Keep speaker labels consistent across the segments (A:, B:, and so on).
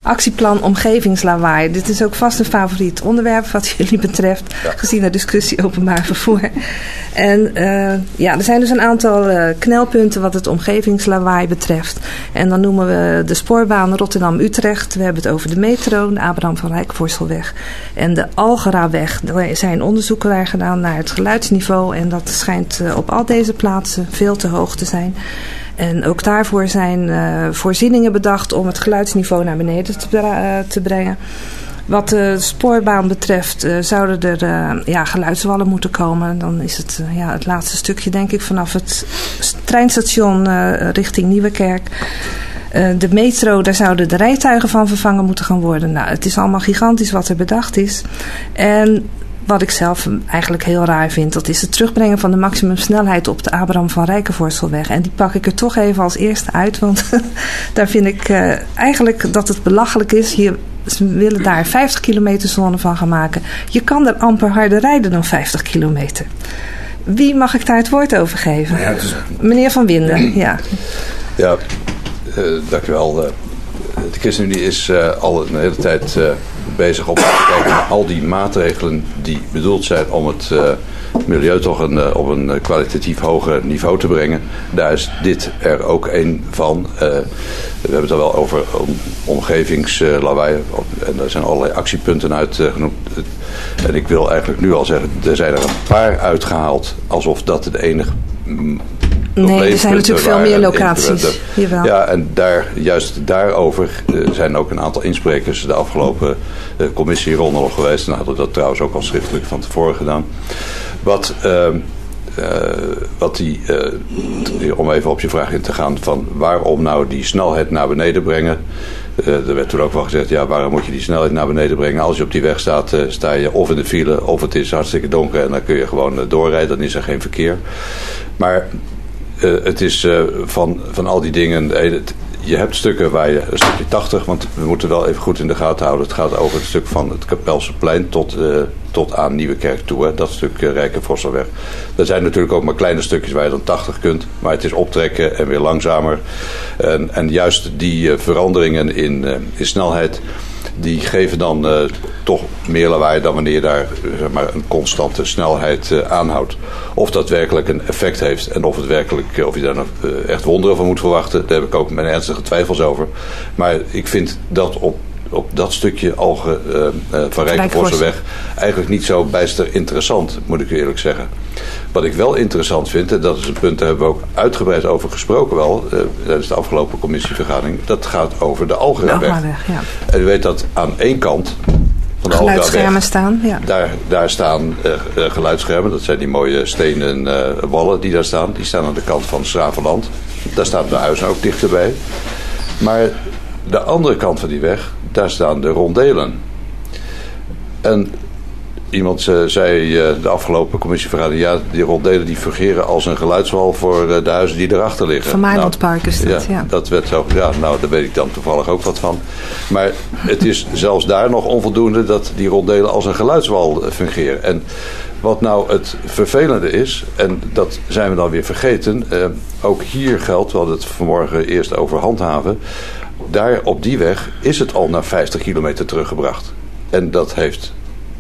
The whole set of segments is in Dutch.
A: actieplan omgevingslawaai. Dit is ook vast een favoriet onderwerp wat jullie betreft, gezien de discussie openbaar vervoer. En er zijn dus een aantal knelpunten wat het omgevingslawaai betreft. En dan noemen we de spoorbaan Rotterdam-Utrecht. We hebben het over de metro, de Abraham van Rijksvoorselweg en de Algeraweg. Er zijn onderzoeken daar gedaan naar het geluidsniveau en dat schijnt op al deze plaatsen veel te hoog te zijn. En ook daarvoor zijn voorzieningen bedacht om het geluidsniveau naar beneden te brengen. Wat de spoorbaan betreft zouden er geluidswallen moeten komen. Dan is het laatste stukje denk ik vanaf het treinstation richting Nieuwekerk. De metro, daar zouden de rijtuigen van vervangen moeten gaan worden. Nou, het is allemaal gigantisch wat er bedacht is. En wat ik zelf eigenlijk heel raar vind, dat is het terugbrengen van de maximumsnelheid op de Abraham van Rijkenvoorselweg. En die pak ik er toch even als eerste uit, want daar vind ik eigenlijk dat het belachelijk is. Ze willen daar 50 kilometer zone van gaan maken. Je kan er amper harder rijden dan 50 kilometer. Wie mag ik daar het woord over geven? Ja, meneer Van Winden, ja.
B: Ja, dankjewel. De ChristenUnie is al een hele tijd bezig om te kijken naar al die maatregelen die bedoeld zijn om het milieu toch op een kwalitatief hoger niveau te brengen. Daar is dit er ook een van. We hebben het er wel over omgevingslawaai en daar zijn allerlei actiepunten uit genoemd. En ik wil eigenlijk nu al zeggen, er zijn er een paar uitgehaald alsof dat het enige
A: nee, er zijn natuurlijk veel meer locaties.
B: Ja, en juist daarover zijn ook een aantal insprekers de afgelopen commissieronde nog geweest. En hadden dat trouwens ook al schriftelijk van tevoren gedaan. Om even op je vraag in te gaan van waarom nou die snelheid naar beneden brengen. Er werd toen ook wel gezegd, ja, waarom moet je die snelheid naar beneden brengen? Als je op die weg staat, sta je of in de file of het is hartstikke donker en dan kun je gewoon doorrijden. Dan is er geen verkeer. Maar het is van al die dingen. Je hebt stukken waar je een stukje 80, want we moeten wel even goed in de gaten houden. Het gaat over het stuk van het Kapelseplein tot aan Nieuwekerk toe. Hè, dat stuk Rijkenvoorselweg. Er zijn natuurlijk ook maar kleine stukjes waar je dan 80 kunt. Maar het is optrekken en weer langzamer. En juist die veranderingen in snelheid, die geven dan toch meer lawaai dan wanneer je daar zeg maar, een constante snelheid aanhoudt. Of dat werkelijk een effect heeft en of je daar nog echt wonderen van moet verwachten, daar heb ik ook mijn ernstige twijfels over. Maar ik vind dat op dat stukje van Rijkenvoorselweg eigenlijk niet zo bijster interessant, moet ik eerlijk zeggen. Wat ik wel interessant vind, en dat is een punt, daar hebben we ook uitgebreid over gesproken wel, tijdens de afgelopen commissievergadering, dat gaat over de Algeraweg. Ja. En u weet dat aan één kant van de
A: geluidsschermen staan. Ja.
B: Daar staan geluidsschermen, dat zijn die mooie stenen wallen die daar staan. Die staan aan de kant van Schravenland. Daar staan de huizen ook dichterbij. Maar de andere kant van die weg, daar staan de rondelen. En iemand zei de afgelopen commissievergadering, ja, die rondelen die fungeren als een geluidswal voor de huizen die erachter liggen.
A: Van Mailandpark is dat, ja.
B: Dat werd zo, ja, nou, daar weet ik dan toevallig ook wat van. Maar het is zelfs daar nog onvoldoende dat die rondelen als een geluidswal fungeren. En wat nou het vervelende is, en dat zijn we dan weer vergeten, ook hier geldt, we hadden het vanmorgen eerst over handhaven, daar op die weg is het al naar 50 kilometer teruggebracht. En dat heeft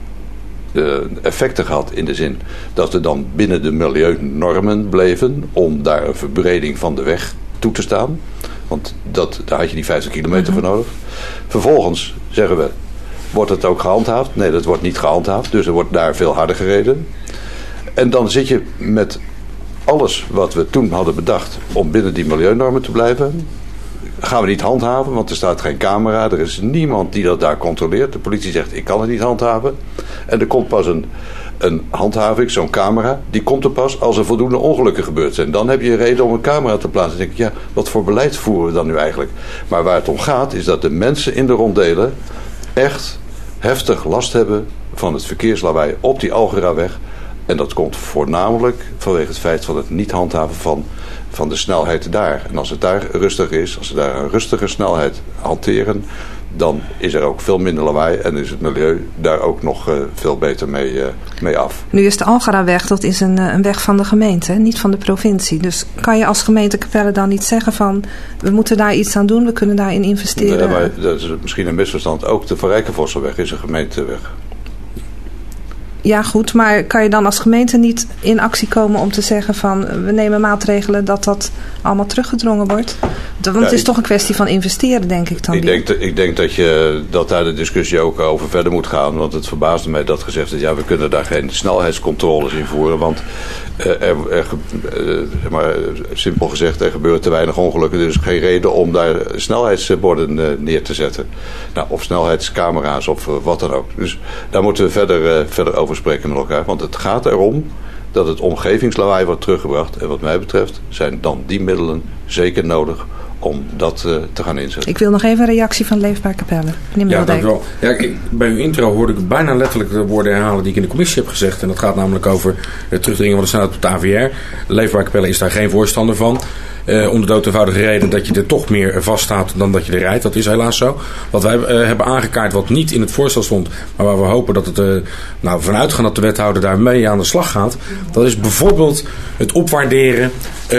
B: effecten gehad in de zin dat we dan binnen de milieunormen bleven om daar een verbreding van de weg toe te staan. Want daar had je die 50 kilometer voor nodig. Vervolgens zeggen we, wordt het ook gehandhaafd? Nee, dat wordt niet gehandhaafd. Dus er wordt daar veel harder gereden. En dan zit je met alles wat we toen hadden bedacht om binnen die milieunormen te blijven, gaan we niet handhaven, want er staat geen camera. Er is niemand die dat daar controleert. De politie zegt, ik kan het niet handhaven. En er komt pas een handhaving, zo'n camera. Die komt er pas als er voldoende ongelukken gebeurd zijn. Dan heb je een reden om een camera te plaatsen. Dan denk ik, ja, wat voor beleid voeren we dan nu eigenlijk? Maar waar het om gaat, is dat de mensen in de rondelen echt heftig last hebben van het verkeerslawaai op die Algeraweg. En dat komt voornamelijk vanwege het feit van het niet handhaven van de snelheid daar. En als het daar rustig is, als ze daar een rustige snelheid hanteren, dan is er ook veel minder lawaai en is het milieu daar ook nog veel beter mee af.
A: Nu is de Algaraweg, dat is een weg van de gemeente, niet van de provincie. Dus kan je als gemeente Capelle dan niet zeggen van, we moeten daar iets aan doen, we kunnen daarin investeren?
B: Nee, maar dat is misschien een misverstand. Ook de Van Rijkenvossenweg is een gemeenteweg.
A: Ja goed, maar kan je dan als gemeente niet in actie komen om te zeggen van, we nemen maatregelen dat allemaal teruggedrongen wordt? Want het is toch een kwestie van investeren, denk ik dan.
B: Ik denk dat daar de discussie ook over verder moet gaan. Want het verbaasde mij dat gezegd is, we kunnen daar geen snelheidscontroles invoeren. Want maar simpel gezegd, er gebeuren te weinig ongelukken. Er is geen reden om daar snelheidsborden neer te zetten. Nou, of snelheidscamera's of wat dan ook. Dus daar moeten we verder over spreken met elkaar. Want het gaat erom dat het omgevingslawaai wordt teruggebracht. En wat mij betreft zijn dan die middelen zeker nodig om dat te gaan inzetten. Ik
A: wil nog even een reactie van Leefbaar Capelle.
C: Ja, dank u wel. Ja, bij uw intro hoorde ik bijna letterlijk de woorden herhalen die ik in de commissie heb gezegd. En dat gaat namelijk over het terugdringen van de snelheid op de AVR. Leefbaar Capelle is daar geen voorstander van. Om de dood eenvoudige reden dat je er toch meer vaststaat dan dat je er rijdt. Dat is helaas zo. Wat wij hebben aangekaart, wat niet in het voorstel stond, maar waar we hopen dat het vanuit gaan dat de wethouder daarmee aan de slag gaat. Dat is bijvoorbeeld het opwaarderen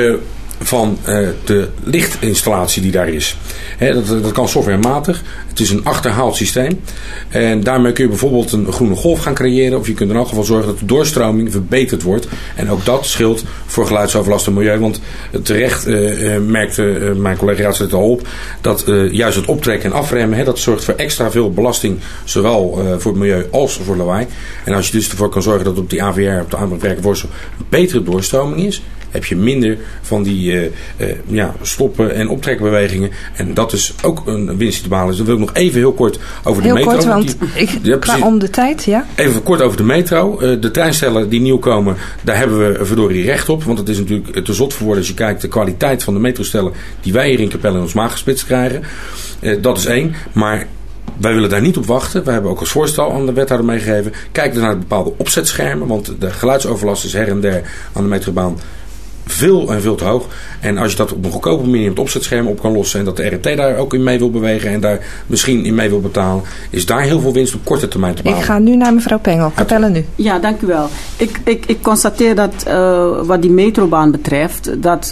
C: van de lichtinstallatie die daar is. Dat kan softwarematig. Het is een achterhaald systeem. En daarmee kun je bijvoorbeeld een groene golf gaan creëren. Of je kunt er in elk geval zorgen dat de doorstroming verbeterd wordt. En ook dat scheelt voor geluidsoverlast en milieu. Want terecht merkte mijn collega raadslid al op dat juist het optrekken en afremmen, dat zorgt voor extra veel belasting. Zowel voor het milieu als voor lawaai. En als je dus ervoor kan zorgen dat op die AVR, op de aanbreekwerkenvorstel, een betere doorstroming is, heb je minder van die stoppen- en optrekbewegingen. En dat is ook een winst die te behalen. Dus dan wil ik nog even heel kort over de metro.
A: Heel kort, want om de tijd, ja.
C: Even kort over de metro. De treinstellen die nieuw komen, daar hebben we verdorie recht op. Want het is natuurlijk te zot voor woorden als je kijkt de kwaliteit van de metrostellen die wij hier in Capelle in ons maag gespitst krijgen. Dat is één. Maar wij willen daar niet op wachten. We hebben ook als voorstel aan de wethouder meegegeven. Kijk naar bepaalde opzetschermen. Want de geluidsoverlast is her en der aan de metrobaan veel en veel te hoog. En als je dat op een goedkope manier met opzetschermen op kan lossen en dat de RT daar ook in mee wil bewegen en daar misschien in mee wil betalen, is daar heel veel winst op korte termijn te behalen.
A: Ik ga nu naar mevrouw Pengel. Capelle nu.
D: Ja, dank u wel. Ik constateer dat wat die metrobaan betreft, dat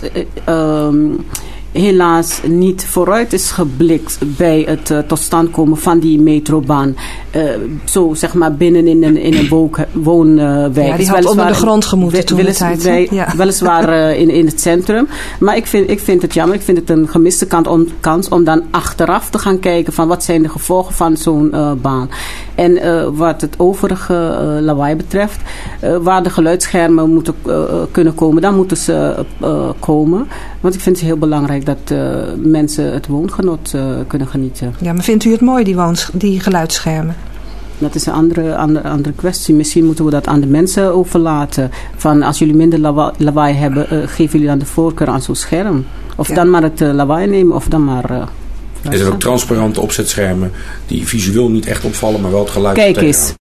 D: helaas niet vooruit is geblikt bij het tot stand komen van die metrobaan. Zo zeg maar binnen in een woonwijk.
A: Ja, die had onder de grond gemoeten toen de tijd.
D: Weliswaar in het centrum. Maar ik vind het jammer. Ik vind het een gemiste kans om dan achteraf te gaan kijken van wat zijn de gevolgen van zo'n baan. En wat het overige lawaai betreft, waar de geluidsschermen moeten kunnen komen, dan moeten ze komen. Want ik vind het heel belangrijk dat mensen het woongenot kunnen genieten.
A: Ja, maar vindt u het mooi, die geluidsschermen?
D: Dat is een andere kwestie. Misschien moeten we dat aan de mensen overlaten. Van als jullie minder lawaai hebben, geven jullie dan de voorkeur aan zo'n scherm. Of dan maar het lawaai nemen, of dan maar...
C: er zijn ook transparante opzetschermen die visueel niet echt opvallen, maar wel het geluid.
D: Kijk eens.